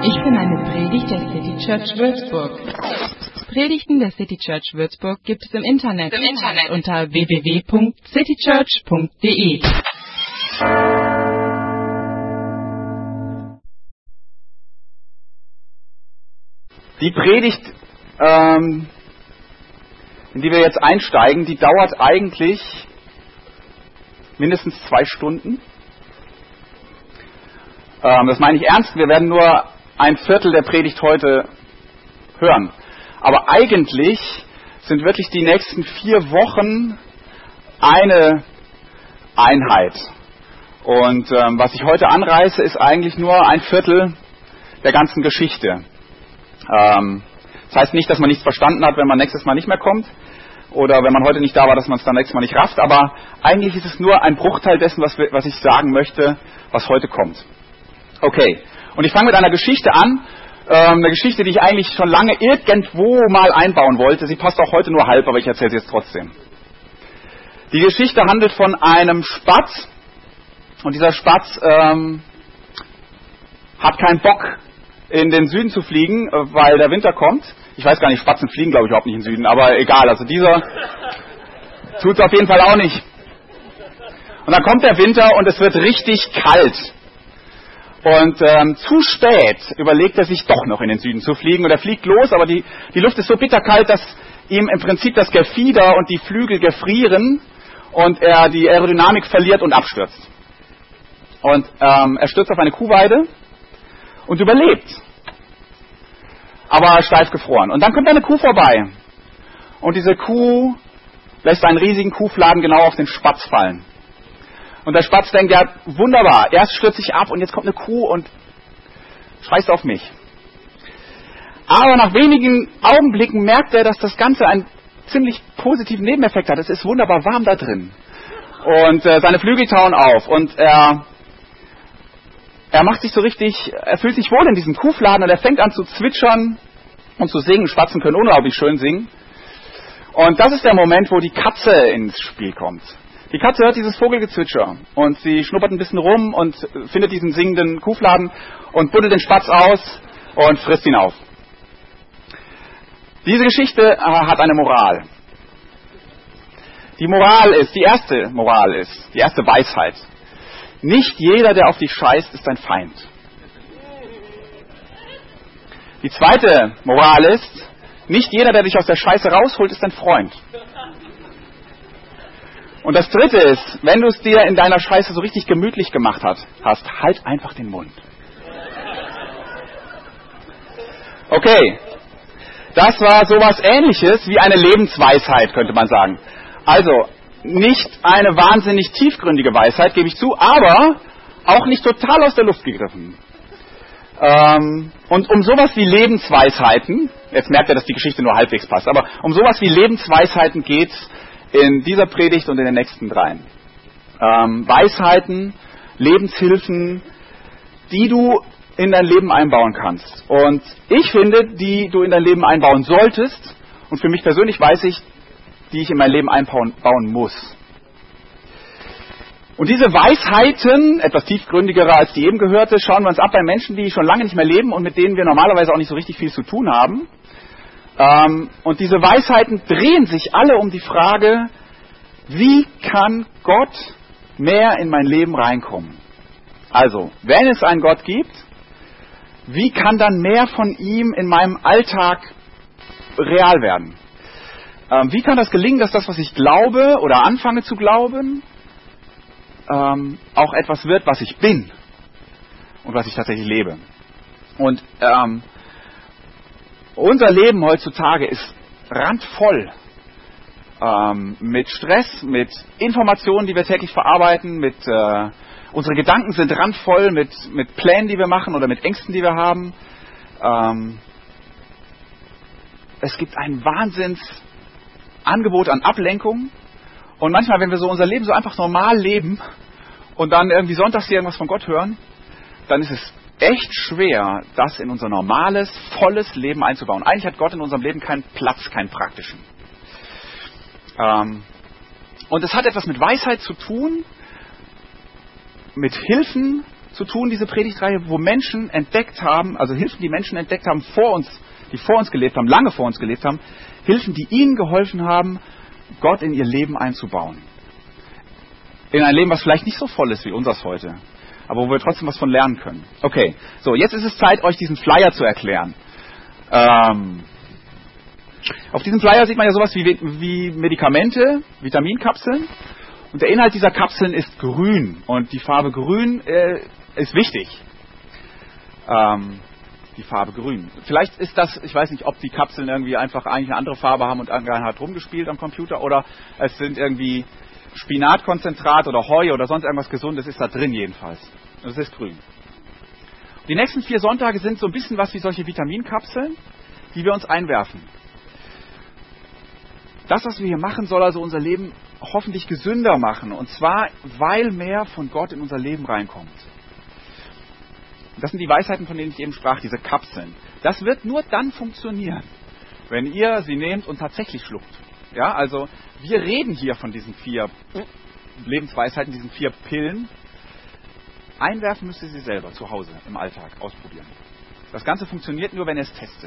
Ich bin eine Predigt der City Church Würzburg. Predigten der City Church Würzburg gibt es im Internet unter www.citychurch.de. Die Predigt, in die wir jetzt einsteigen, die dauert eigentlich mindestens 2 Stunden. Das meine ich ernst, wir werden nur ein Viertel der Predigt heute hören. Aber eigentlich sind wirklich die nächsten 4 Wochen eine Einheit. Und was ich heute anreiße, ist eigentlich nur ein Viertel der ganzen Geschichte. Das heißt nicht, dass man nichts verstanden hat, wenn man nächstes Mal nicht mehr kommt. Oder wenn man heute nicht da war, dass man es dann nächstes Mal nicht rafft. Aber eigentlich ist es nur ein Bruchteil dessen, was ich sagen möchte, was heute kommt. Okay, und ich fange mit einer Geschichte an. Eine Geschichte, die ich eigentlich schon lange irgendwo mal einbauen wollte. Sie passt auch heute nur halb, aber ich erzähle sie jetzt trotzdem. Die Geschichte handelt von einem Spatz. Und dieser Spatz hat keinen Bock, in den Süden zu fliegen, weil der Winter kommt. Ich weiß gar nicht, Spatzen fliegen, glaube ich, überhaupt nicht in den Süden. Aber egal, also dieser tut es auf jeden Fall auch nicht. Und dann kommt der Winter und es wird richtig kalt. Und zu spät überlegt er sich doch noch in den Süden zu fliegen. Und er fliegt los, aber die Luft ist so bitterkalt, dass ihm im Prinzip das Gefieder und die Flügel gefrieren und er die Aerodynamik verliert und abstürzt. Und er stürzt auf eine Kuhweide und überlebt. Aber steif gefroren. Und dann kommt eine Kuh vorbei. Und diese Kuh lässt einen riesigen Kuhfladen genau auf den Spatz fallen. Und der Spatz denkt, ja, wunderbar, erst stürzt ich ab und jetzt kommt eine Kuh und scheißt auf mich. Aber nach wenigen Augenblicken merkt er, dass das Ganze einen ziemlich positiven Nebeneffekt hat. Es ist wunderbar warm da drin. Und seine Flügel tauen auf und er macht sich so richtig, er fühlt sich wohl in diesem Kuhfladen und er fängt an zu zwitschern und zu singen. Spatzen können unglaublich schön singen. Und das ist der Moment, wo die Katze ins Spiel kommt. Die Katze hört dieses Vogelgezwitscher und sie schnuppert ein bisschen rum und findet diesen singenden Kuhfladen und buddelt den Spatz aus und frisst ihn auf. Diese Geschichte hat eine Moral. Die erste Weisheit. Nicht jeder, der auf dich scheißt, ist dein Feind. Die zweite Moral ist, nicht jeder, der dich aus der Scheiße rausholt, ist dein Freund. Und das dritte ist, wenn du es dir in deiner Scheiße so richtig gemütlich gemacht hast, halt einfach den Mund. Okay, das war sowas Ähnliches wie eine Lebensweisheit, könnte man sagen. Also, nicht eine wahnsinnig tiefgründige Weisheit, gebe ich zu, aber auch nicht total aus der Luft gegriffen. Und um sowas wie Lebensweisheiten, jetzt merkt ihr, dass die Geschichte nur halbwegs passt, aber um sowas wie Lebensweisheiten geht's in dieser Predigt und in den nächsten 3. Weisheiten, Lebenshilfen, die du in dein Leben einbauen kannst. Und ich finde, die du in dein Leben einbauen solltest, und für mich persönlich weiß ich, die ich in mein Leben einbauen muss. Und diese Weisheiten, etwas tiefgründigere als die eben gehörte, schauen wir uns ab bei Menschen, die schon lange nicht mehr leben und mit denen wir normalerweise auch nicht so richtig viel zu tun haben. Und diese Weisheiten drehen sich alle um die Frage, wie kann Gott mehr in mein Leben reinkommen? Also, wenn es einen Gott gibt, wie kann dann mehr von ihm in meinem Alltag real werden? Wie kann das gelingen, dass das, was ich glaube oder anfange zu glauben, auch etwas wird, was ich bin und was ich tatsächlich lebe? Und unser Leben heutzutage ist randvoll mit Stress, mit Informationen, die wir täglich verarbeiten, unsere Gedanken sind randvoll mit Plänen, die wir machen oder mit Ängsten, die wir haben. Es gibt ein Wahnsinnsangebot an Ablenkung und manchmal, wenn wir so unser Leben so einfach normal leben und dann irgendwie sonntags hier irgendwas von Gott hören, dann ist es echt schwer, das in unser normales, volles Leben einzubauen. Eigentlich hat Gott in unserem Leben keinen Platz, keinen praktischen. Und es hat etwas mit Weisheit zu tun, mit Hilfen zu tun, diese Predigtreihe, wo Menschen entdeckt haben, also Hilfen, die Menschen entdeckt haben die vor uns gelebt haben, lange vor uns gelebt haben, Hilfen, die ihnen geholfen haben, Gott in ihr Leben einzubauen. In ein Leben, was vielleicht nicht so voll ist wie unseres heute, aber wo wir trotzdem was von lernen können. Okay, so, jetzt ist es Zeit, euch diesen Flyer zu erklären. Auf diesem Flyer sieht man ja sowas wie Medikamente, Vitaminkapseln. Und der Inhalt dieser Kapseln ist grün. Und die Farbe grün ist wichtig. Die Farbe grün. Vielleicht ist das, ich weiß nicht, ob die Kapseln irgendwie einfach eigentlich eine andere Farbe haben und irgendeiner hat rumgespielt am Computer. Oder es sind irgendwie Spinatkonzentrat oder Heu oder sonst irgendwas Gesundes ist da drin jedenfalls. Das ist grün. Die nächsten 4 Sonntage sind so ein bisschen was wie solche Vitaminkapseln, die wir uns einwerfen. Das, was wir hier machen, soll also unser Leben hoffentlich gesünder machen. Und zwar, weil mehr von Gott in unser Leben reinkommt. Das sind die Weisheiten, von denen ich eben sprach, diese Kapseln. Das wird nur dann funktionieren, wenn ihr sie nehmt und tatsächlich schluckt. Ja, also wir reden hier von diesen 4 Lebensweisheiten, diesen 4 Pillen. Einwerfen müsst ihr sie selber zu Hause im Alltag ausprobieren. Das Ganze funktioniert nur, wenn ihr es testet.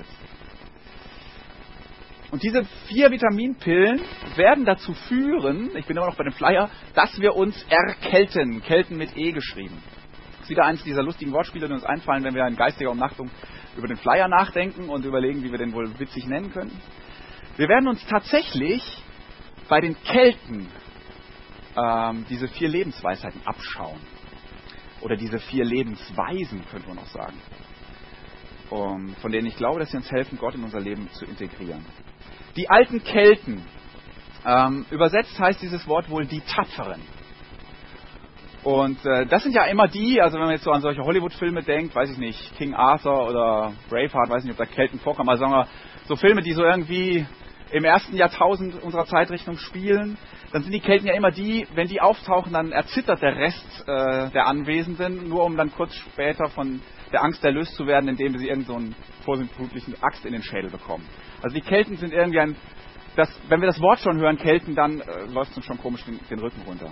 Und diese 4 Vitaminpillen werden dazu führen, ich bin immer noch bei dem Flyer, dass wir uns erkälten. Kälten mit E geschrieben. Das ist wieder eines dieser lustigen Wortspiele, die uns einfallen, wenn wir in geistiger Umnachtung über den Flyer nachdenken und überlegen, wie wir den wohl witzig nennen können. Wir werden uns tatsächlich bei den Kelten diese 4 Lebensweisheiten abschauen. Oder diese 4 Lebensweisen, könnte man auch sagen. Von denen ich glaube, dass sie uns helfen, Gott in unser Leben zu integrieren. Die alten Kelten. Übersetzt heißt dieses Wort wohl die Tapferen. Und das sind ja immer die, also wenn man jetzt so an solche Hollywood-Filme denkt, weiß ich nicht, King Arthur oder Braveheart, weiß nicht, ob da Kelten vorkommen, aber sagen wir, so Filme, die so irgendwie im 1. Jahrtausend unserer Zeitrechnung spielen, dann sind die Kelten ja immer die, wenn die auftauchen, dann erzittert der Rest der Anwesenden, nur um dann kurz später von der Angst erlöst zu werden, indem sie irgend so einen vorsintflutlichen Axt in den Schädel bekommen. Also die Kelten sind irgendwie wenn wir das Wort schon hören, Kelten, dann läuft es uns schon komisch den Rücken runter.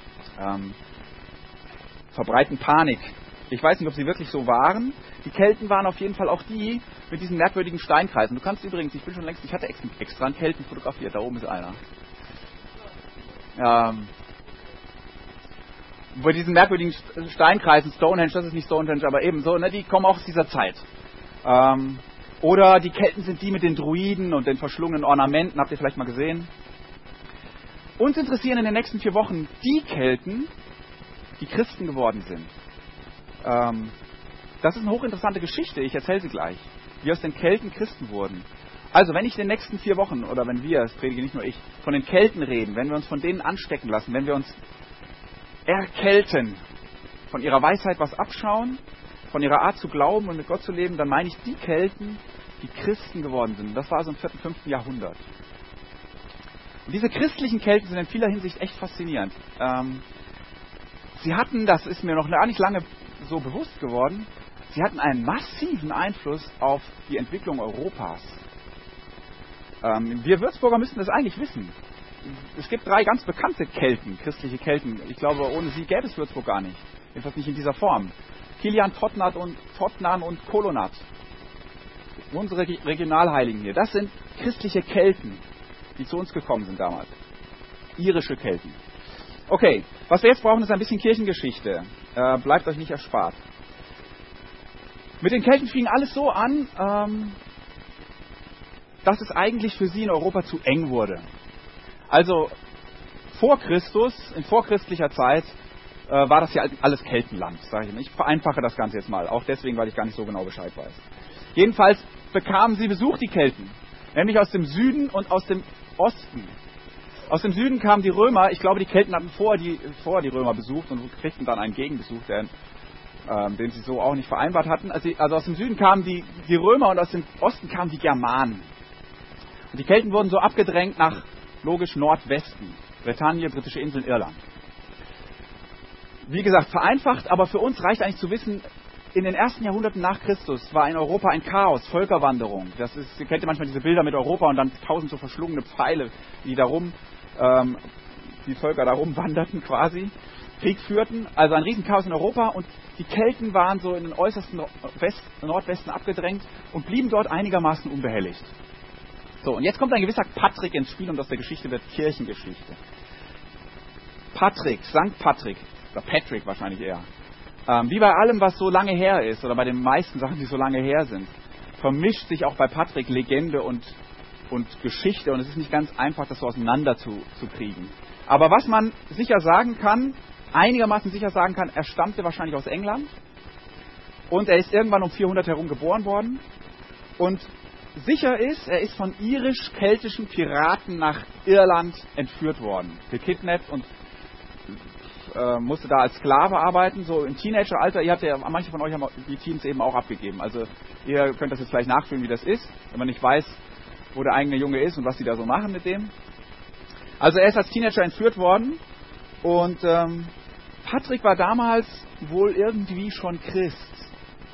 Verbreiten Panik. Ich weiß nicht, ob sie wirklich so waren. Die Kelten waren auf jeden Fall auch die mit diesen merkwürdigen Steinkreisen. Du kannst übrigens, ich hatte extra einen Kelten fotografiert, da oben ist einer. Bei diesen merkwürdigen Steinkreisen, Stonehenge, das ist nicht Stonehenge, aber ebenso, ne, die kommen auch aus dieser Zeit. Oder die Kelten sind die mit den Druiden und den verschlungenen Ornamenten, habt ihr vielleicht mal gesehen. Uns interessieren in den nächsten 4 Wochen die Kelten, die Christen geworden sind. Das ist eine hochinteressante Geschichte, ich erzähle sie gleich. Wie aus den Kelten Christen wurden. Also, wenn ich in den nächsten 4 Wochen, oder wenn wir, das predige nicht nur ich, von den Kelten reden, wenn wir uns von denen anstecken lassen, wenn wir uns erkälten, von ihrer Weisheit was abschauen, von ihrer Art zu glauben und mit Gott zu leben, dann meine ich die Kelten, die Christen geworden sind. Das war so im 4., 5. Jahrhundert. Und diese christlichen Kelten sind in vieler Hinsicht echt faszinierend. Sie hatten, das ist mir noch gar nicht lange so bewusst geworden, sie hatten einen massiven Einfluss auf die Entwicklung Europas. Wir Würzburger müssten das eigentlich wissen. Es gibt 3 ganz bekannte Kelten, christliche Kelten. Ich glaube, ohne sie gäbe es Würzburg gar nicht. Jedenfalls nicht in dieser Form. Kilian, Totnan und Kolonat. Unsere Regionalheiligen hier. Das sind christliche Kelten, die zu uns gekommen sind damals. Irische Kelten. Okay, was wir jetzt brauchen, ist ein bisschen Kirchengeschichte. Bleibt euch nicht erspart. Mit den Kelten fing alles so an, dass es eigentlich für sie in Europa zu eng wurde. Also vor Christus, in vorchristlicher Zeit, war das ja alles Keltenland, sage ich nicht. Ich vereinfache das Ganze jetzt mal, auch deswegen, weil ich gar nicht so genau Bescheid weiß. Jedenfalls bekamen sie Besuch, die Kelten, nämlich aus dem Süden und aus dem Osten. Aus dem Süden kamen die Römer, ich glaube, die Kelten hatten vorher die Römer besucht und kriegten dann einen Gegenbesuch, den sie so auch nicht vereinbart hatten. Also aus dem Süden kamen die Römer und aus dem Osten kamen die Germanen. Und die Kelten wurden so abgedrängt nach, logisch, Nordwesten. Bretagne, britische Inseln, Irland. Wie gesagt, vereinfacht, aber für uns reicht eigentlich zu wissen, in den ersten Jahrhunderten nach Christus war in Europa ein Chaos, Völkerwanderung. Ihr kennt ja manchmal diese Bilder mit Europa und dann 1000 so verschlungene Pfeile, die Völker darum wanderten quasi. Krieg führten, also ein Riesenchaos in Europa, und die Kelten waren so in den äußersten Nordwesten abgedrängt und blieben dort einigermaßen unbehelligt. So, und jetzt kommt ein gewisser Patrick ins Spiel, und aus der Geschichte wird Kirchengeschichte. Patrick, St. Patrick, oder Patrick wahrscheinlich eher, wie bei allem, was so lange her ist, oder bei den meisten Sachen, die so lange her sind, vermischt sich auch bei Patrick Legende und Geschichte, und es ist nicht ganz einfach, das so auseinander zu kriegen. Aber was man sicher sagen kann, einigermaßen sicher sagen kann, er stammte wahrscheinlich aus England, und er ist irgendwann um 400 herum geboren worden, und sicher ist, er ist von irisch-keltischen Piraten nach Irland entführt worden, gekidnappt und musste da als Sklave arbeiten, so im Teenageralter. Ihr habt ja, manche von euch haben die Teens eben auch abgegeben, also ihr könnt das jetzt gleich nachfühlen, wie das ist, wenn man nicht weiß, wo der eigene Junge ist und was die da so machen mit dem. Also er ist als Teenager entführt worden, und Patrick war damals wohl irgendwie schon Christ.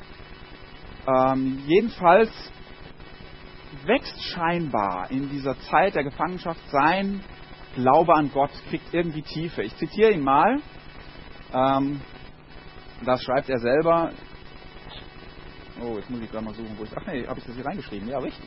Jedenfalls wächst scheinbar in dieser Zeit der Gefangenschaft sein Glaube an Gott, kriegt irgendwie Tiefe. Ich zitiere ihn mal. Das schreibt er selber. Oh, jetzt muss ich gerade mal suchen, wo ich... Ach nee, habe ich das hier reingeschrieben? Ja, richtig.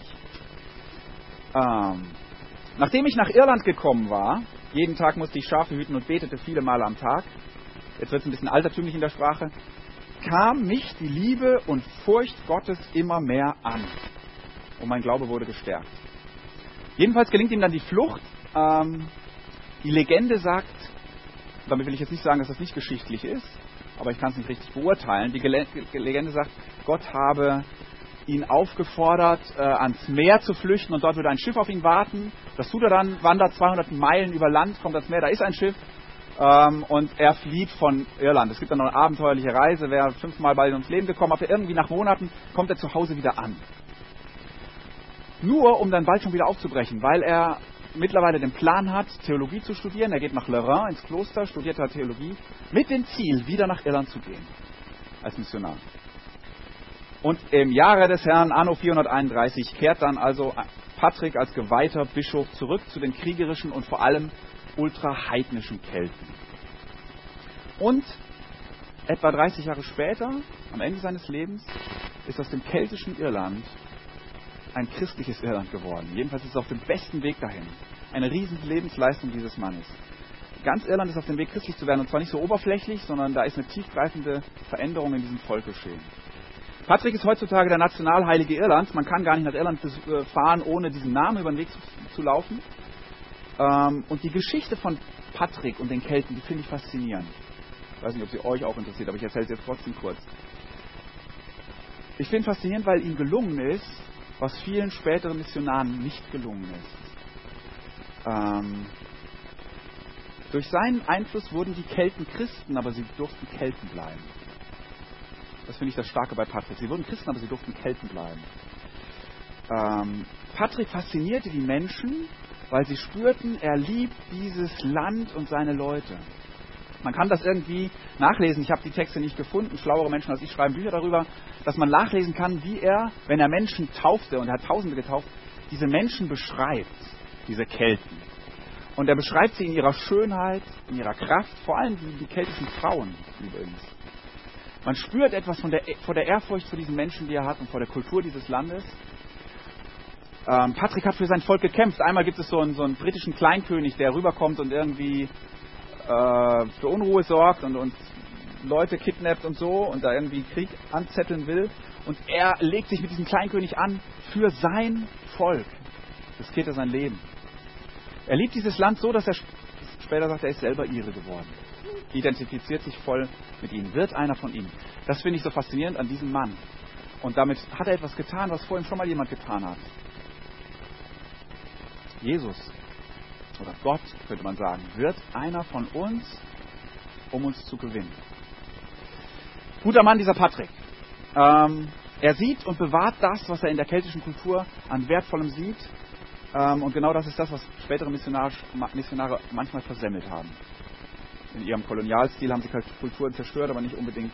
Nachdem ich nach Irland gekommen war, jeden Tag musste ich Schafe hüten und betete viele Male am Tag, jetzt wird es ein bisschen altertümlich in der Sprache, kam mich die Liebe und Furcht Gottes immer mehr an. Und mein Glaube wurde gestärkt. Jedenfalls gelingt ihm dann die Flucht. Die Legende sagt, damit will ich jetzt nicht sagen, dass das nicht geschichtlich ist, aber ich kann es nicht richtig beurteilen. Die Legende sagt, Gott habe ihn aufgefordert, ans Meer zu flüchten, und dort würde ein Schiff auf ihn warten. Das tut er dann, wandert 200 Meilen über Land, kommt ans Meer, da ist ein Schiff, und er flieht von Irland. Es gibt dann noch eine abenteuerliche Reise, wäre 5-mal bald ums Leben gekommen, aber irgendwie nach Monaten kommt er zu Hause wieder an. Nur, um dann bald schon wieder aufzubrechen, weil er mittlerweile den Plan hat, Theologie zu studieren. Er geht nach Lorraine ins Kloster, studiert da Theologie, mit dem Ziel, wieder nach Irland zu gehen, als Missionar. Und im Jahre des Herrn, anno 431, kehrt dann also Patrick als geweihter Bischof zurück zu den kriegerischen und vor allem ultraheidnischen Kelten. Und etwa 30 Jahre später, am Ende seines Lebens, ist aus dem keltischen Irland ein christliches Irland geworden. Jedenfalls ist es auf dem besten Weg dahin. Eine riesen Lebensleistung dieses Mannes. Ganz Irland ist auf dem Weg, christlich zu werden, und zwar nicht so oberflächlich, sondern da ist eine tiefgreifende Veränderung in diesem Volk geschehen. Patrick ist heutzutage der Nationalheilige Irlands. Man kann gar nicht nach Irland fahren, ohne diesen Namen über den Weg zu laufen. Und die Geschichte von Patrick und den Kelten, die finde ich faszinierend. Ich weiß nicht, ob sie euch auch interessiert, aber ich erzähle es jetzt trotzdem kurz. Ich finde faszinierend, weil ihm gelungen ist, was vielen späteren Missionaren nicht gelungen ist. Durch seinen Einfluss wurden die Kelten Christen, aber sie durften Kelten bleiben. Das finde ich das Starke bei Patrick. Sie wurden Christen, aber sie durften Kelten bleiben. Patrick faszinierte die Menschen, weil sie spürten, er liebt dieses Land und seine Leute. Man kann das irgendwie nachlesen. Ich habe die Texte nicht gefunden. Schlauere Menschen als ich schreiben Bücher darüber, dass man nachlesen kann, wie er, wenn er Menschen taufte, und er hat Tausende getauft, diese Menschen beschreibt, diese Kelten. Und er beschreibt sie in ihrer Schönheit, in ihrer Kraft, vor allem die keltischen Frauen übrigens. Man spürt etwas vor der Ehrfurcht vor diesen Menschen, die er hat, und vor der Kultur dieses Landes. Patrick hat für sein Volk gekämpft. Einmal gibt es so einen britischen Kleinkönig, der rüberkommt und irgendwie für Unruhe sorgt und Leute kidnappt und so und da irgendwie Krieg anzetteln will. Und er legt sich mit diesem Kleinkönig an für sein Volk. Riskiert er sein Leben. Er liebt dieses Land so, dass er später sagt, er ist selber Ire geworden. Identifiziert sich voll mit ihnen, wird einer von ihnen. Das finde ich so faszinierend an diesem Mann. Und damit hat er etwas getan, was vor ihm schon mal jemand getan hat. Jesus, oder Gott, könnte man sagen, wird einer von uns, um uns zu gewinnen. Guter Mann, dieser Patrick. Er sieht und bewahrt das, was er in der keltischen Kultur an Wertvollem sieht. Und genau das ist das, was spätere Missionare manchmal versemmelt haben. In ihrem Kolonialstil haben sie Kulturen zerstört, aber nicht unbedingt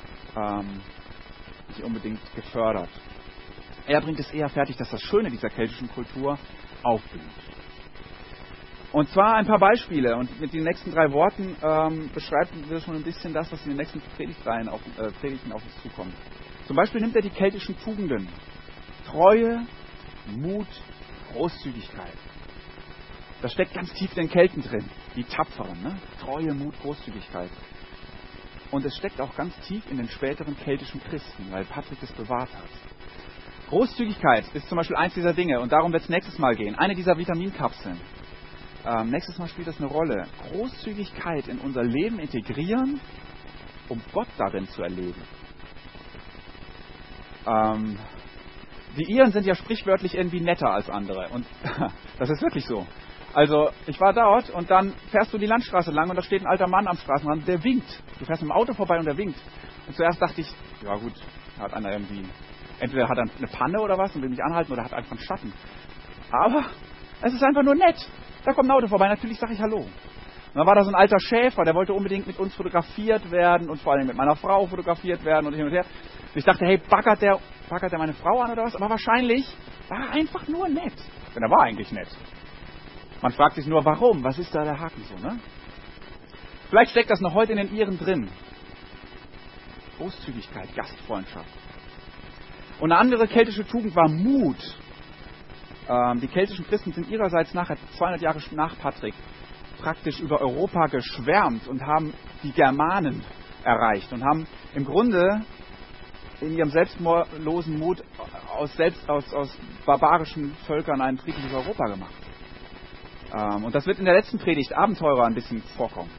gefördert. Er bringt es eher fertig, dass das Schöne dieser keltischen Kultur aufblüht. Und zwar ein paar Beispiele. Und mit den nächsten 3 Worten beschreibt wir schon ein bisschen das, was in den nächsten Predigten auf uns zukommt. Zum Beispiel nimmt er die keltischen Tugenden. Treue, Mut, Großzügigkeit. Das steckt ganz tief in den Kelten drin. Die Tapferen. Ne? Treue, Mut, Großzügigkeit. Und es steckt auch ganz tief in den späteren keltischen Christen, weil Patrick es bewahrt hat. Großzügigkeit ist zum Beispiel eins dieser Dinge. Und darum wird es nächstes Mal gehen. Eine dieser Vitaminkapseln. Nächstes Mal spielt das eine Rolle. Großzügigkeit in unser Leben integrieren, um Gott darin zu erleben. Die Iren sind ja sprichwörtlich irgendwie netter als andere. Und das ist wirklich so. Also, ich war dort und dann fährst du die Landstraße lang und da steht ein alter Mann am Straßenrand, der winkt. Du fährst mit dem Auto vorbei und der winkt. Und zuerst dachte ich, ja gut, hat einer irgendwie, entweder hat er eine Panne oder was und will mich anhalten oder hat einfach einen Schatten. Aber es ist einfach nur nett. Da kommt ein Auto vorbei, natürlich sage ich Hallo. Und dann war da so ein alter Schäfer, der wollte unbedingt mit uns fotografiert werden und vor allem mit meiner Frau fotografiert werden und hin und her. Und ich dachte, hey, baggert der meine Frau an oder was? Aber wahrscheinlich war er einfach nur nett. Denn er war eigentlich nett. Man fragt sich nur, warum? Was ist da der Haken so, ne? Vielleicht steckt das noch heute in den Iren drin. Großzügigkeit, Gastfreundschaft. Und eine andere keltische Tugend war Mut. Die keltischen Christen sind ihrerseits nachher 200 Jahre nach Patrick praktisch über Europa geschwärmt und haben die Germanen erreicht und haben im Grunde in ihrem selbstlosen Mut aus barbarischen Völkern ein friedliches Europa gemacht. Und das wird in der letzten Predigt Abenteurer ein bisschen vorkommen.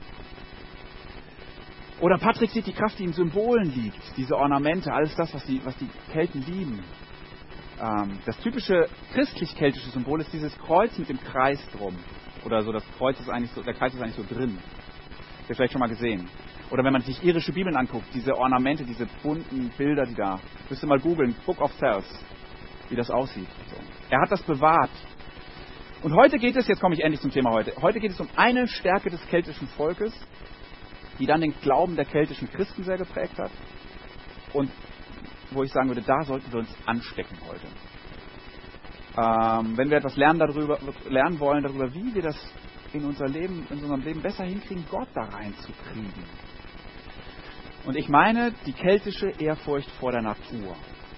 Oder Patrick sieht die Kraft, die in Symbolen liegt, diese Ornamente, alles das, was die Kelten lieben. Das typische christlich-keltische Symbol ist dieses Kreuz mit dem Kreis drum. Oder so, das Kreuz ist eigentlich so, der Kreis ist eigentlich so drin. Habt ihr vielleicht schon mal gesehen. Oder wenn man sich irische Bibeln anguckt, diese Ornamente, diese bunten Bilder, die da, müsst ihr mal googeln, Book of Cells, wie das aussieht. So. Er hat das bewahrt. Und heute geht es, jetzt komme ich endlich zum Thema heute geht es um eine Stärke des keltischen Volkes, die dann den Glauben der keltischen Christen sehr geprägt hat. Und wo ich sagen würde, da sollten wir uns anstecken heute. Wenn wir etwas lernen wollen darüber, wie wir das in unserem Leben besser hinkriegen, Gott da reinzukriegen. Und ich meine die keltische Ehrfurcht vor der Natur.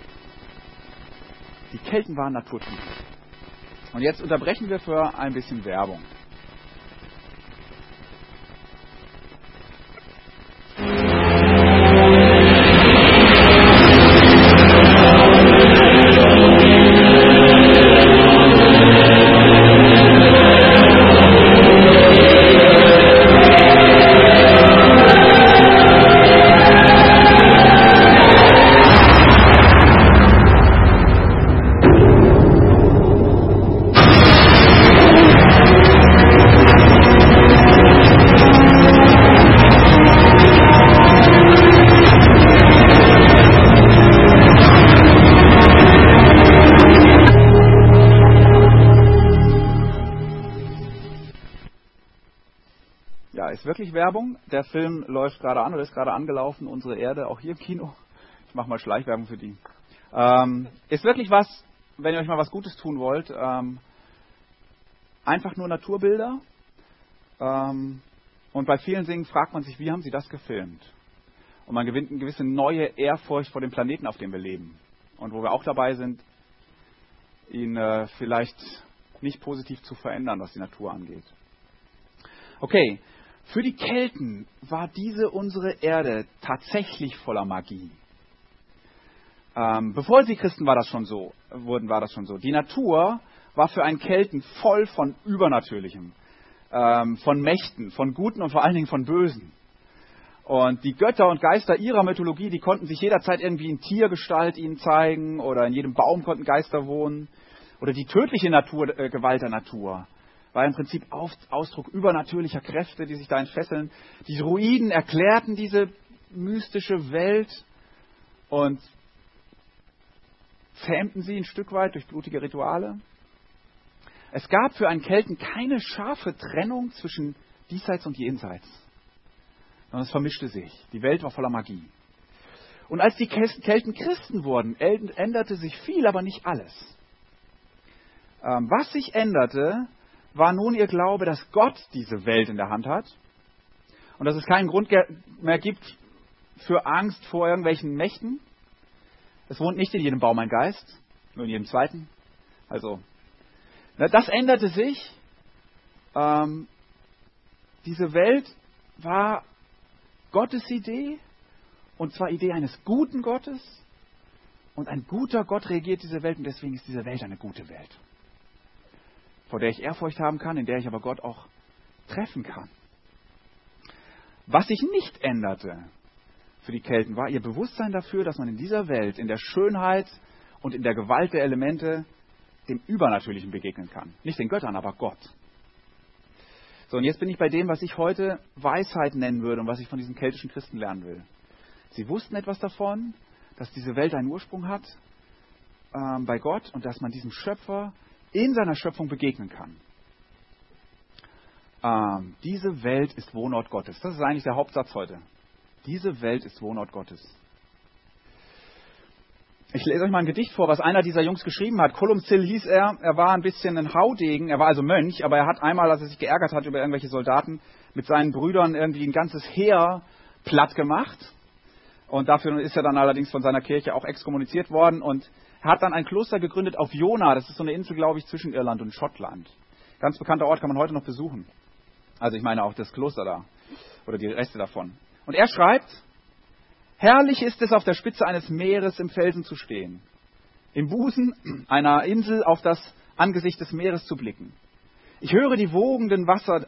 Die Kelten waren Naturtypen. Und jetzt unterbrechen wir für ein bisschen Werbung. Wirklich Werbung. Der Film läuft gerade an oder ist gerade angelaufen. Unsere Erde, auch hier im Kino. Ich mache mal Schleichwerbung für die. Ist wirklich was, wenn ihr euch mal was Gutes tun wollt. Einfach nur Naturbilder. Und bei vielen Dingen fragt man sich, wie haben sie das gefilmt? Und man gewinnt eine gewisse neue Ehrfurcht vor dem Planeten, auf dem wir leben. Und wo wir auch dabei sind, ihn vielleicht nicht positiv zu verändern, was die Natur angeht. Okay. Für die Kelten war unsere Erde tatsächlich voller Magie. Bevor sie Christen war das schon so. Die Natur war für einen Kelten voll von Übernatürlichem, von Mächten, von Guten und vor allen Dingen von Bösen. Und die Götter und Geister ihrer Mythologie, die konnten sich jederzeit irgendwie in Tiergestalt ihnen zeigen oder in jedem Baum konnten Geister wohnen. Oder die tödliche Gewalt der Natur war im Prinzip Ausdruck übernatürlicher Kräfte, die sich da entfesseln. Die Druiden erklärten diese mystische Welt und zähmten sie ein Stück weit durch blutige Rituale. Es gab für einen Kelten keine scharfe Trennung zwischen Diesseits und Jenseits, sondern es vermischte sich. Die Welt war voller Magie. Und als die Kelten Christen wurden, änderte sich viel, aber nicht alles. Was sich änderte, war nun ihr Glaube, dass Gott diese Welt in der Hand hat und dass es keinen Grund mehr gibt für Angst vor irgendwelchen Mächten. Es wohnt nicht in jedem Baum ein Geist, nur in jedem zweiten. Also, das änderte sich. Diese Welt war Gottes Idee, und zwar Idee eines guten Gottes. Und ein guter Gott regiert diese Welt, und deswegen ist diese Welt eine gute Welt, vor der ich Ehrfurcht haben kann, in der ich aber Gott auch treffen kann. Was sich nicht änderte für die Kelten, war ihr Bewusstsein dafür, dass man in dieser Welt, in der Schönheit und in der Gewalt der Elemente, dem Übernatürlichen begegnen kann. Nicht den Göttern, aber Gott. So, und jetzt bin ich bei dem, was ich heute Weisheit nennen würde und was ich von diesen keltischen Christen lernen will. Sie wussten etwas davon, dass diese Welt einen Ursprung hat bei Gott und dass man diesem Schöpfer in seiner Schöpfung begegnen kann. Diese Welt ist Wohnort Gottes. Das ist eigentlich der Hauptsatz heute. Diese Welt ist Wohnort Gottes. Ich lese euch mal ein Gedicht vor, was einer dieser Jungs geschrieben hat. Columcille hieß er. Er war ein bisschen ein Haudegen. Er war also Mönch, aber er hat einmal, als er sich geärgert hat über irgendwelche Soldaten, mit seinen Brüdern irgendwie ein ganzes Heer platt gemacht. Und dafür ist er dann allerdings von seiner Kirche auch exkommuniziert worden. Und er hat dann ein Kloster gegründet auf Iona. Das ist so eine Insel, glaube ich, zwischen Irland und Schottland. Ganz bekannter Ort, kann man heute noch besuchen. Also ich meine auch das Kloster da. Oder die Reste davon. Und er schreibt: Herrlich ist es, auf der Spitze eines Meeres im Felsen zu stehen. Im Busen einer Insel auf das Angesicht des Meeres zu blicken. Ich höre die wogenden Wasser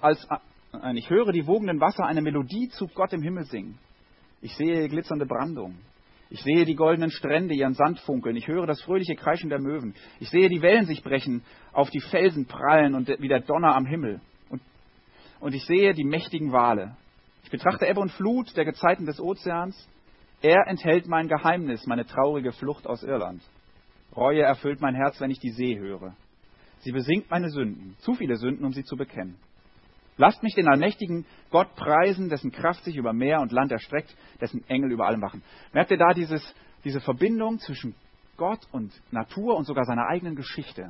eine Melodie zu Gott im Himmel singen. Ich sehe glitzernde Brandung. Ich sehe die goldenen Strände ihren Sand funkeln. Ich höre das fröhliche Kreischen der Möwen. Ich sehe die Wellen sich brechen, auf die Felsen prallen und wie der Donner am Himmel. Und ich sehe die mächtigen Wale. Ich betrachte Ebbe und Flut der Gezeiten des Ozeans. Er enthält mein Geheimnis, meine traurige Flucht aus Irland. Reue erfüllt mein Herz, wenn ich die See höre. Sie besingt meine Sünden, zu viele Sünden, um sie zu bekennen. Lasst mich den allmächtigen Gott preisen, dessen Kraft sich über Meer und Land erstreckt, dessen Engel über allem wachen. Merkt ihr da diese Verbindung zwischen Gott und Natur und sogar seiner eigenen Geschichte?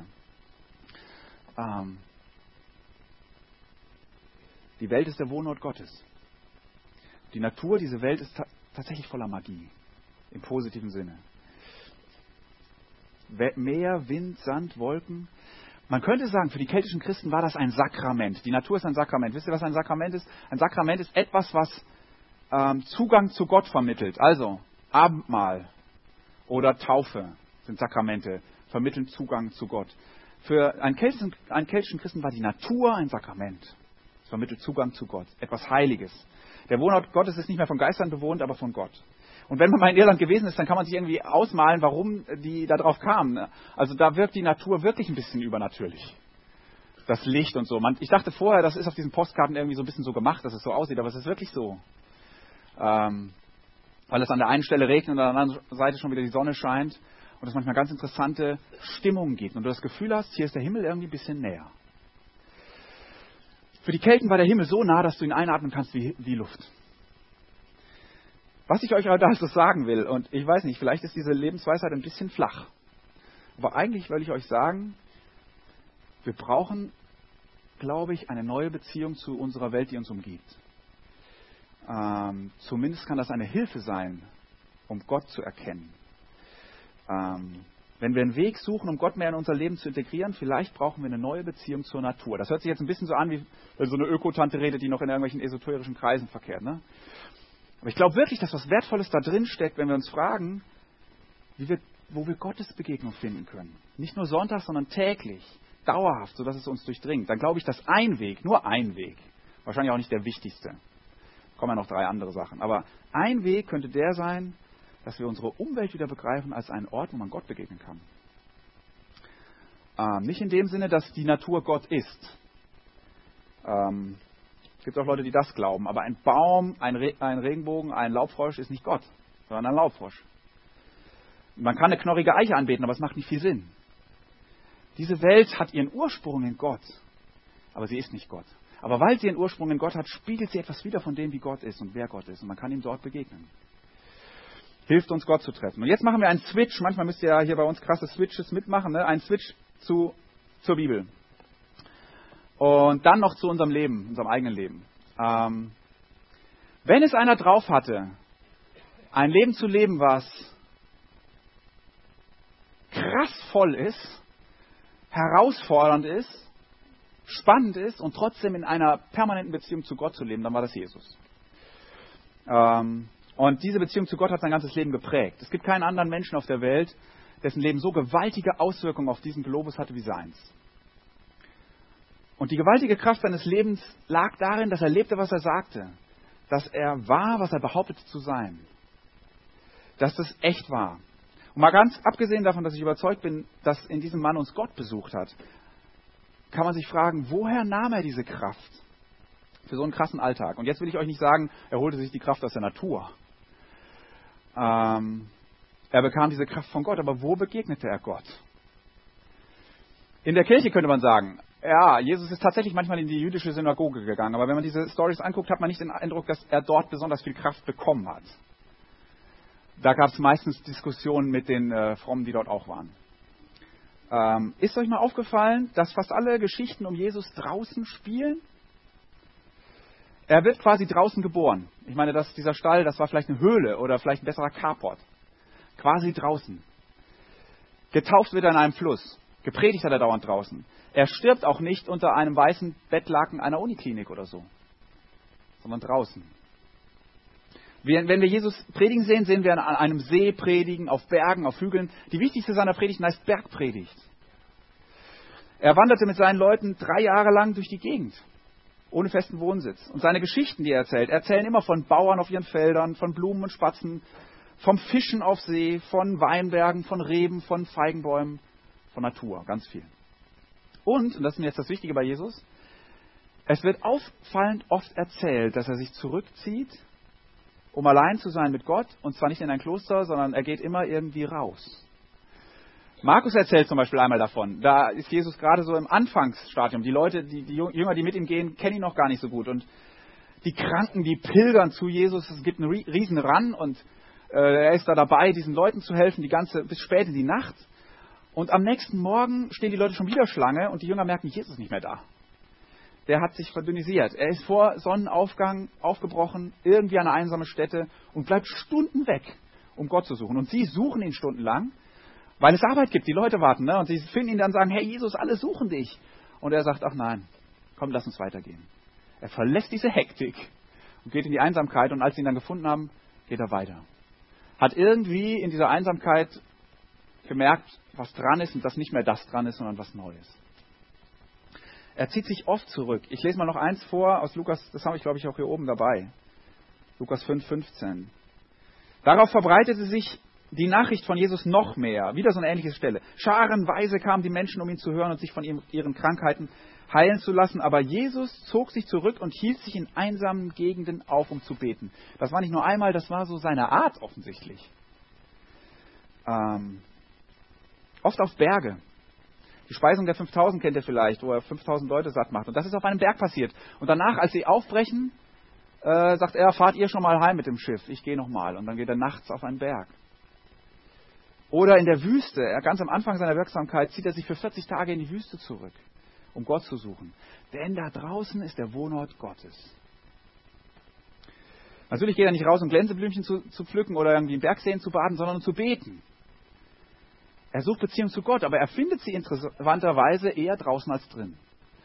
Die Welt ist der Wohnort Gottes. Die Natur, diese Welt ist tatsächlich voller Magie, im positiven Sinne. Meer, Wind, Sand, Wolken. Man könnte sagen, für die keltischen Christen war das ein Sakrament. Die Natur ist ein Sakrament. Wisst ihr, was ein Sakrament ist? Ein Sakrament ist etwas, was Zugang zu Gott vermittelt. Also Abendmahl oder Taufe sind Sakramente, vermitteln Zugang zu Gott. Für einen keltischen Christen war die Natur ein Sakrament. Es vermittelt Zugang zu Gott, etwas Heiliges. Der Wohnort Gottes ist nicht mehr von Geistern bewohnt, aber von Gott. Und wenn man mal in Irland gewesen ist, dann kann man sich irgendwie ausmalen, warum die da drauf kamen. Also da wirkt die Natur wirklich ein bisschen übernatürlich. Das Licht und so. Ich dachte vorher, das ist auf diesen Postkarten irgendwie so ein bisschen so gemacht, dass es so aussieht, aber es ist wirklich so. Weil es an der einen Stelle regnet und an der anderen Seite schon wieder die Sonne scheint und es manchmal ganz interessante Stimmungen gibt. Und du das Gefühl hast, hier ist der Himmel irgendwie ein bisschen näher. Für die Kelten war der Himmel so nah, dass du ihn einatmen kannst wie Luft. Was ich euch heute also sagen will, und ich weiß nicht, vielleicht ist diese Lebensweisheit ein bisschen flach, aber eigentlich will ich euch sagen, wir brauchen, glaube ich, eine neue Beziehung zu unserer Welt, die uns umgibt. Zumindest kann das eine Hilfe sein, um Gott zu erkennen. Wenn wir einen Weg suchen, um Gott mehr in unser Leben zu integrieren, vielleicht brauchen wir eine neue Beziehung zur Natur. Das hört sich jetzt ein bisschen so an, wie wenn so eine Ökotante redet, die noch in irgendwelchen esoterischen Kreisen verkehrt. Ne? Aber ich glaube wirklich, dass was Wertvolles da drin steckt, wenn wir uns fragen, wo wir Gottes Begegnung finden können. Nicht nur Sonntag, sondern täglich, dauerhaft, sodass es uns durchdringt. Dann glaube ich, dass ein Weg, nur ein Weg, wahrscheinlich auch nicht der wichtigste, kommen ja noch 3 andere Sachen, aber ein Weg könnte der sein, dass wir unsere Umwelt wieder begreifen als einen Ort, wo man Gott begegnen kann. Nicht in dem Sinne, dass die Natur Gott ist. Es gibt auch Leute, die das glauben. Aber ein Baum, ein Regenbogen, ein Laubfrosch ist nicht Gott, sondern ein Laubfrosch. Man kann eine knorrige Eiche anbeten, aber es macht nicht viel Sinn. Diese Welt hat ihren Ursprung in Gott, aber sie ist nicht Gott. Aber weil sie ihren Ursprung in Gott hat, spiegelt sie etwas wider von dem, wie Gott ist und wer Gott ist. Und man kann ihm dort begegnen. Hilft uns, Gott zu treffen. Und jetzt machen wir einen Switch. Manchmal müsst ihr ja hier bei uns krasse Switches mitmachen. Ne? Einen Switch zur Bibel. Und dann noch zu unserem Leben, unserem eigenen Leben. Wenn es einer drauf hatte, ein Leben zu leben, was krassvoll ist, herausfordernd ist, spannend ist und trotzdem in einer permanenten Beziehung zu Gott zu leben, dann war das Jesus. Und diese Beziehung zu Gott hat sein ganzes Leben geprägt. Es gibt keinen anderen Menschen auf der Welt, dessen Leben so gewaltige Auswirkungen auf diesen Globus hatte wie seins. Und die gewaltige Kraft seines Lebens lag darin, dass er lebte, was er sagte. Dass er war, was er behauptete zu sein. Dass das echt war. Und mal ganz abgesehen davon, dass ich überzeugt bin, dass in diesem Mann uns Gott besucht hat, kann man sich fragen, woher nahm er diese Kraft für so einen krassen Alltag? Und jetzt will ich euch nicht sagen, er holte sich die Kraft aus der Natur. Er bekam diese Kraft von Gott, aber wo begegnete er Gott? In der Kirche könnte man sagen, ja, Jesus ist tatsächlich manchmal in die jüdische Synagoge gegangen, aber wenn man diese Storys anguckt, hat man nicht den Eindruck, dass er dort besonders viel Kraft bekommen hat. Da gab es meistens Diskussionen mit den Frommen, die dort auch waren. Ist euch mal aufgefallen, dass fast alle Geschichten um Jesus draußen spielen? Er wird quasi draußen geboren. Ich meine, dieser Stall, das war vielleicht eine Höhle oder vielleicht ein besserer Carport. Quasi draußen. Getauft wird er in einem Fluss. Gepredigt hat er dauernd draußen. Er stirbt auch nicht unter einem weißen Bettlaken einer Uniklinik oder so, sondern draußen. Wenn wir Jesus predigen sehen wir an einem See predigen, auf Bergen, auf Hügeln. Die wichtigste seiner Predigten heißt Bergpredigt. Er wanderte mit seinen Leuten 3 Jahre lang durch die Gegend, ohne festen Wohnsitz. Und seine Geschichten, die er erzählen immer von Bauern auf ihren Feldern, von Blumen und Spatzen, vom Fischen auf See, von Weinbergen, von Reben, von Feigenbäumen, von Natur, ganz viel. Und das ist mir jetzt das Wichtige bei Jesus, es wird auffallend oft erzählt, dass er sich zurückzieht, um allein zu sein mit Gott, und zwar nicht in ein Kloster, sondern er geht immer irgendwie raus. Markus erzählt zum Beispiel einmal davon, da ist Jesus gerade so im Anfangsstadium. Die Leute, die Jünger, die mit ihm gehen, kennen ihn noch gar nicht so gut. Und die Kranken, die pilgern zu Jesus, es gibt einen riesen Run und er ist da dabei, diesen Leuten zu helfen, bis spät in die Nacht. Und am nächsten Morgen stehen die Leute schon wieder Schlange und die Jünger merken, Jesus ist nicht mehr da. Der hat sich verdünnisiert. Er ist vor Sonnenaufgang aufgebrochen, irgendwie an eine einsame Stätte und bleibt Stunden weg, um Gott zu suchen. Und sie suchen ihn stundenlang, weil es Arbeit gibt. Die Leute warten, ne? Und sie finden ihn dann und sagen, hey Jesus, alle suchen dich. Und er sagt, ach nein, komm, lass uns weitergehen. Er verlässt diese Hektik und geht in die Einsamkeit. Und als sie ihn dann gefunden haben, geht er weiter. Hat irgendwie in dieser Einsamkeit gemerkt, was dran ist und dass nicht mehr das dran ist, sondern was Neues. Er zieht sich oft zurück. Ich lese mal noch eins vor aus Lukas, das habe ich glaube ich auch hier oben dabei. Lukas 5,15. Darauf verbreitete sich die Nachricht von Jesus noch mehr. Wieder so eine ähnliche Stelle. Scharenweise kamen die Menschen, um ihn zu hören und sich von ihren Krankheiten heilen zu lassen. Aber Jesus zog sich zurück und hielt sich in einsamen Gegenden auf, um zu beten. Das war nicht nur einmal, das war so seine Art offensichtlich. Oft auf Berge. Die Speisung der 5000 kennt ihr vielleicht, wo er 5000 Leute satt macht. Und das ist auf einem Berg passiert. Und danach, als sie aufbrechen, sagt er, fahrt ihr schon mal heim mit dem Schiff. Ich gehe noch mal. Und dann geht er nachts auf einen Berg. Oder in der Wüste. Ganz am Anfang seiner Wirksamkeit zieht er sich für 40 Tage in die Wüste zurück, um Gott zu suchen. Denn da draußen ist der Wohnort Gottes. Natürlich geht er nicht raus, um Gänseblümchen zu pflücken oder irgendwie in Bergseen zu baden, sondern um zu beten. Er sucht Beziehung zu Gott, aber er findet sie interessanterweise eher draußen als drin.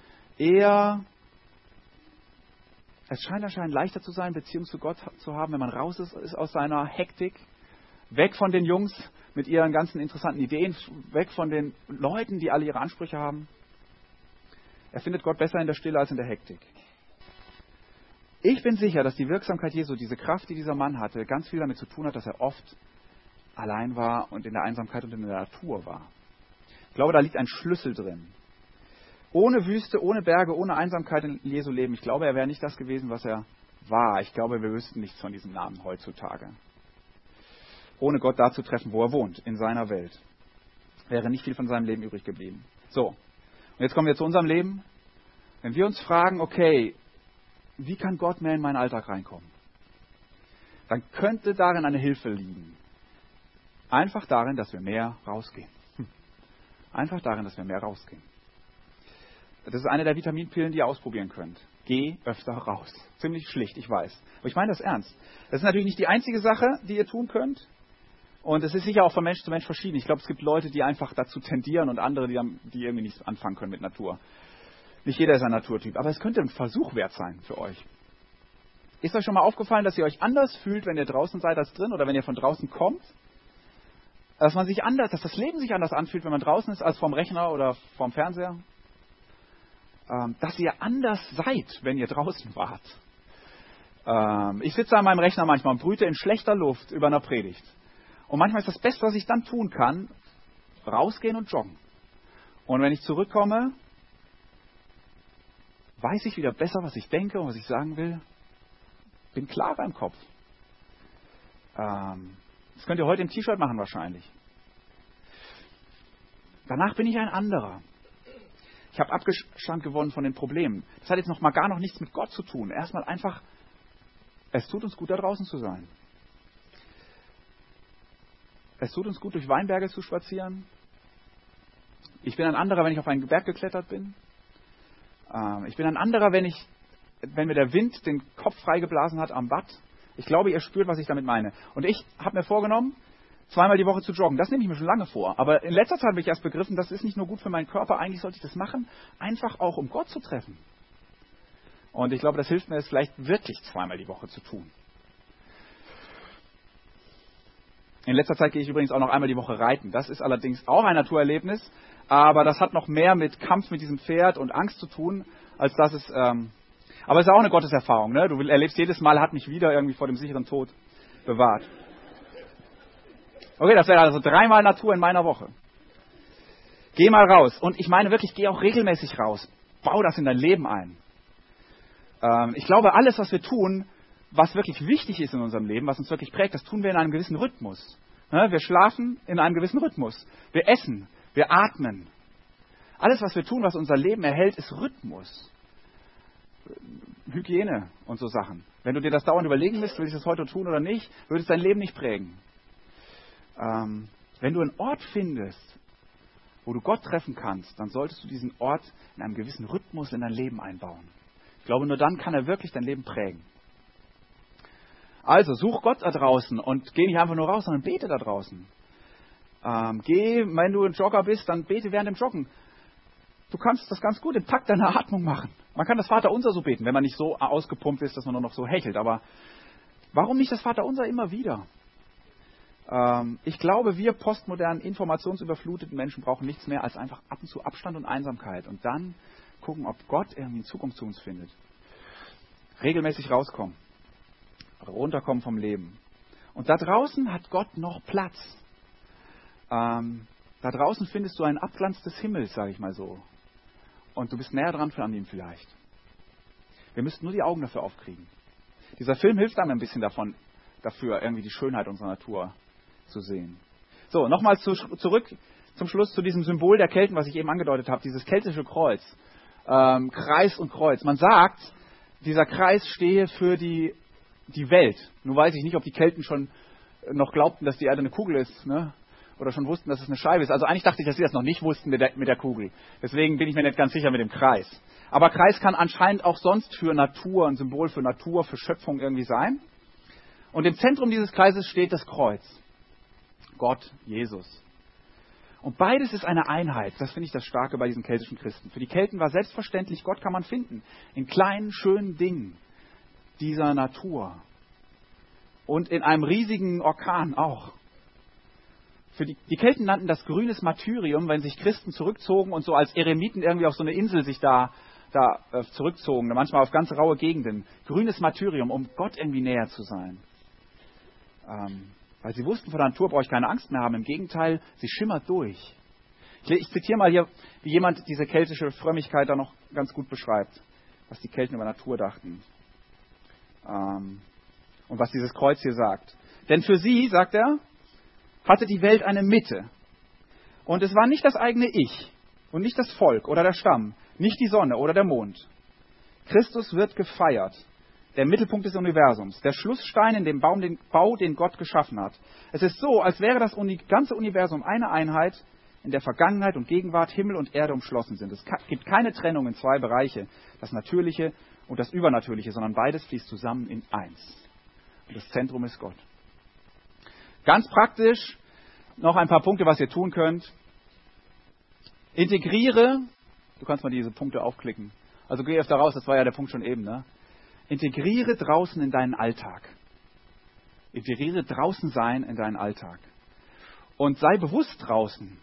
Es scheint anscheinend leichter zu sein, Beziehung zu Gott zu haben, wenn man raus ist aus seiner Hektik, weg von den Jungs mit ihren ganzen interessanten Ideen, weg von den Leuten, die alle ihre Ansprüche haben. Er findet Gott besser in der Stille als in der Hektik. Ich bin sicher, dass die Wirksamkeit Jesu, diese Kraft, die dieser Mann hatte, ganz viel damit zu tun hat, dass er oft allein war und in der Einsamkeit und in der Natur war. Ich glaube, da liegt ein Schlüssel drin. Ohne Wüste, ohne Berge, ohne Einsamkeit in Jesu Leben, ich glaube, er wäre nicht das gewesen, was er war. Ich glaube, wir wüssten nichts von diesem Namen heutzutage. Ohne Gott da zu treffen, wo er wohnt, in seiner Welt, wäre nicht viel von seinem Leben übrig geblieben. So, und jetzt kommen wir zu unserem Leben. Wenn wir uns fragen, okay, wie kann Gott mehr in meinen Alltag reinkommen? Dann könnte darin eine Hilfe liegen. Einfach darin, dass wir mehr rausgehen. Einfach darin, dass wir mehr rausgehen. Das ist eine der Vitaminpillen, die ihr ausprobieren könnt. Geh öfter raus. Ziemlich schlicht, ich weiß. Aber ich meine das ernst. Das ist natürlich nicht die einzige Sache, die ihr tun könnt. Und es ist sicher auch von Mensch zu Mensch verschieden. Ich glaube, es gibt Leute, die einfach dazu tendieren und andere, die irgendwie nichts anfangen können mit Natur. Nicht jeder ist ein Naturtyp. Aber es könnte ein Versuch wert sein für euch. Ist euch schon mal aufgefallen, dass ihr euch anders fühlt, wenn ihr draußen seid als drin oder wenn ihr von draußen kommt? Dass das Leben sich anders anfühlt, wenn man draußen ist, als vorm Rechner oder vorm Fernseher? Dass ihr anders seid, wenn ihr draußen wart. Ich sitze an meinem Rechner manchmal und brüte in schlechter Luft über einer Predigt. Und manchmal ist das Beste, was ich dann tun kann, rausgehen und joggen. Und wenn ich zurückkomme, weiß ich wieder besser, was ich denke und was ich sagen will. Bin klarer im Kopf. Das könnt ihr heute im T-Shirt machen wahrscheinlich. Danach bin ich ein anderer. Ich habe Abstand gewonnen von den Problemen. Das hat jetzt noch nichts mit Gott zu tun. Erstmal einfach, es tut uns gut, da draußen zu sein. Es tut uns gut, durch Weinberge zu spazieren. Ich bin ein anderer, wenn ich auf einen Berg geklettert bin. Ich bin ein anderer, wenn mir der Wind den Kopf freigeblasen hat am Watt. Ich glaube, ihr spürt, was ich damit meine. Und ich habe mir vorgenommen, 2-mal die Woche zu joggen. Das nehme ich mir schon lange vor. Aber in letzter Zeit habe ich erst begriffen, das ist nicht nur gut für meinen Körper. Eigentlich sollte ich das machen, einfach auch, um Gott zu treffen. Und ich glaube, das hilft mir, es vielleicht wirklich 2-mal die Woche zu tun. In letzter Zeit gehe ich übrigens auch noch 1-mal die Woche reiten. Das ist allerdings auch ein Naturerlebnis. Aber das hat noch mehr mit Kampf mit diesem Pferd und Angst zu tun, als dass es... aber es ist auch eine Gotteserfahrung. Ne? Du erlebst jedes Mal, hat mich wieder irgendwie vor dem sicheren Tod bewahrt. Okay, das wäre also 3-mal Natur in meiner Woche. Geh mal raus. Und ich meine wirklich, geh auch regelmäßig raus. Bau das in dein Leben ein. Ich glaube, alles, was wir tun, was wirklich wichtig ist in unserem Leben, was uns wirklich prägt, das tun wir in einem gewissen Rhythmus. Wir schlafen in einem gewissen Rhythmus. Wir essen, wir atmen. Alles, was wir tun, was unser Leben erhält, ist Rhythmus. Hygiene und so Sachen. Wenn du dir das dauernd überlegen müsst, will ich das heute tun oder nicht, würde es dein Leben nicht prägen. Wenn du einen Ort findest, wo du Gott treffen kannst, dann solltest du diesen Ort in einem gewissen Rhythmus in dein Leben einbauen. Ich glaube, nur dann kann er wirklich dein Leben prägen. Also, such Gott da draußen und geh nicht einfach nur raus, sondern bete da draußen. Geh, wenn du ein Jogger bist, dann bete während dem Joggen. Du kannst das ganz gut im Takt deiner Atmung machen. Man kann das Vaterunser so beten, wenn man nicht so ausgepumpt ist, dass man nur noch so hechelt. Aber warum nicht das Vaterunser immer wieder? Ich glaube, wir postmodernen, informationsüberfluteten Menschen brauchen nichts mehr als einfach ab und zu Abstand und Einsamkeit. Und dann gucken, ob Gott irgendwie einen Zugang zu uns findet. Regelmäßig rauskommen. Runterkommen vom Leben. Und da draußen hat Gott noch Platz. Da draußen findest du einen Abglanz des Himmels, sage ich mal so. Und du bist näher dran an ihm vielleicht. Wir müssten nur die Augen dafür aufkriegen. Dieser Film hilft einem ein bisschen dafür, irgendwie die Schönheit unserer Natur zu sehen. So, nochmal zurück zum Schluss zu diesem Symbol der Kelten, was ich eben angedeutet habe, dieses keltische Kreuz. Kreis und Kreuz. Man sagt, dieser Kreis stehe für die Welt. Nun weiß ich nicht, ob die Kelten schon noch glaubten, dass die Erde eine Kugel ist, ne? Oder schon wussten, dass es eine Scheibe ist. Also eigentlich dachte ich, dass sie das noch nicht wussten mit der Kugel. Deswegen bin ich mir nicht ganz sicher mit dem Kreis. Aber Kreis kann anscheinend auch sonst für Natur, ein Symbol für Natur, für Schöpfung irgendwie sein. Und im Zentrum dieses Kreises steht das Kreuz. Gott, Jesus. Und beides ist eine Einheit. Das finde ich das Starke bei diesen keltischen Christen. Für die Kelten war selbstverständlich, Gott kann man finden. In kleinen, schönen Dingen dieser Natur. Und in einem riesigen Orkan auch. Die Kelten nannten das grünes Martyrium, wenn sich Christen zurückzogen und so als Eremiten irgendwie auf so eine Insel sich da zurückzogen, manchmal auf ganz raue Gegenden. Grünes Martyrium, um Gott irgendwie näher zu sein. Weil sie wussten, vor der Natur brauche ich keine Angst mehr haben. Im Gegenteil, sie schimmert durch. Ich zitiere mal hier, wie jemand diese keltische Frömmigkeit da noch ganz gut beschreibt, was die Kelten über Natur dachten. Und was dieses Kreuz hier sagt. Denn für sie, sagt er, hatte die Welt eine Mitte. Und es war nicht das eigene Ich und nicht das Volk oder der Stamm, nicht die Sonne oder der Mond. Christus wird gefeiert, der Mittelpunkt des Universums, der Schlussstein in dem Bau, den Gott geschaffen hat. Es ist so, als wäre das ganze Universum eine Einheit, in der Vergangenheit und Gegenwart, Himmel und Erde umschlossen sind. Es gibt keine Trennung in zwei Bereiche, das Natürliche und das Übernatürliche, sondern beides fließt zusammen in eins. Und das Zentrum ist Gott. Ganz praktisch noch ein paar Punkte, was ihr tun könnt. Integriere, du kannst mal diese Punkte aufklicken. Also geh öfter raus, das war ja der Punkt schon eben. Ne? Integriere draußen in deinen Alltag. Integriere draußen sein in deinen Alltag. Und sei bewusst draußen.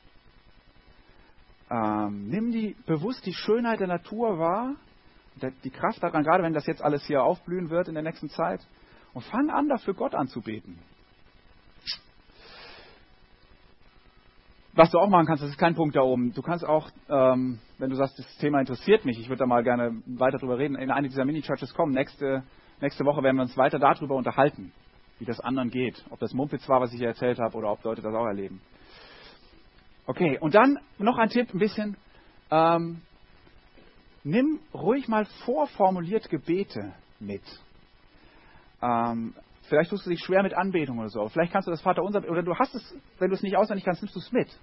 Nimm bewusst die Schönheit der Natur wahr, die Kraft daran, gerade wenn das jetzt alles hier aufblühen wird in der nächsten Zeit. Und fang an, dafür Gott anzubeten. Was du auch machen kannst, das ist kein Punkt da oben. Du kannst auch, wenn du sagst, das Thema interessiert mich, ich würde da mal gerne weiter drüber reden, in eine dieser Mini-Churches kommen. Nächste Woche werden wir uns weiter darüber unterhalten, wie das anderen geht. Ob das Mumpitz war, was ich hier erzählt habe, oder ob Leute das auch erleben. Okay, und dann noch ein Tipp, ein bisschen. Nimm ruhig mal vorformuliert Gebete mit. Vielleicht tust du dich schwer mit Anbetung oder so. Vielleicht kannst du das Vaterunser, oder du hast es, wenn du es nicht auswendig kannst, nimmst du es mit.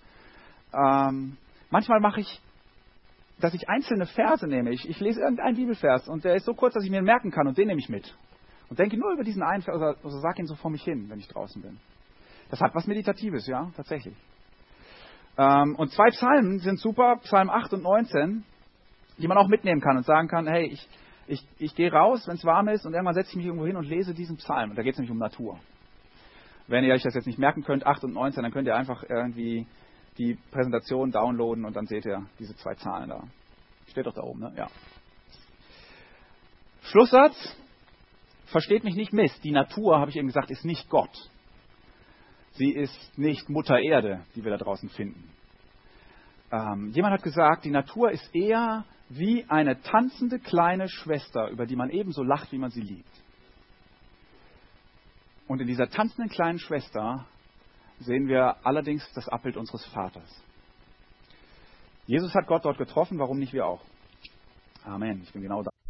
Manchmal mache ich, dass ich einzelne Verse nehme. Ich lese irgendeinen Bibelvers und der ist so kurz, dass ich mir ihn merken kann und den nehme ich mit. Und denke nur über diesen einen Vers, also sag ihn so vor mich hin, wenn ich draußen bin. Das hat was Meditatives, ja, tatsächlich. Und 2 Psalmen sind super, Psalm 8 und 19, die man auch mitnehmen kann und sagen kann, hey, ich gehe raus, wenn es warm ist, und irgendwann setze ich mich irgendwo hin und lese diesen Psalm. Und da geht es nämlich um Natur. Wenn ihr euch das jetzt nicht merken könnt, 8 und 19, dann könnt ihr einfach irgendwie die Präsentation downloaden und dann seht ihr diese 2 Zahlen da. Steht doch da oben, ne? Ja. Schlusssatz. Versteht mich nicht miss. Die Natur, habe ich eben gesagt, ist nicht Gott. Sie ist nicht Mutter Erde, die wir da draußen finden. Jemand hat gesagt, die Natur ist eher wie eine tanzende kleine Schwester, über die man ebenso lacht, wie man sie liebt. Und in dieser tanzenden kleinen Schwester sehen wir allerdings das Abbild unseres Vaters. Jesus hat Gott dort getroffen, warum nicht wir auch? Amen. Ich bin genau da.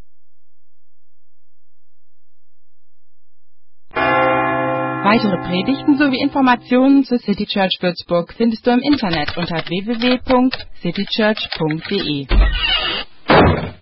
Weitere Predigten sowie Informationen zur City Church Würzburg findest du im Internet unter www.citychurch.de.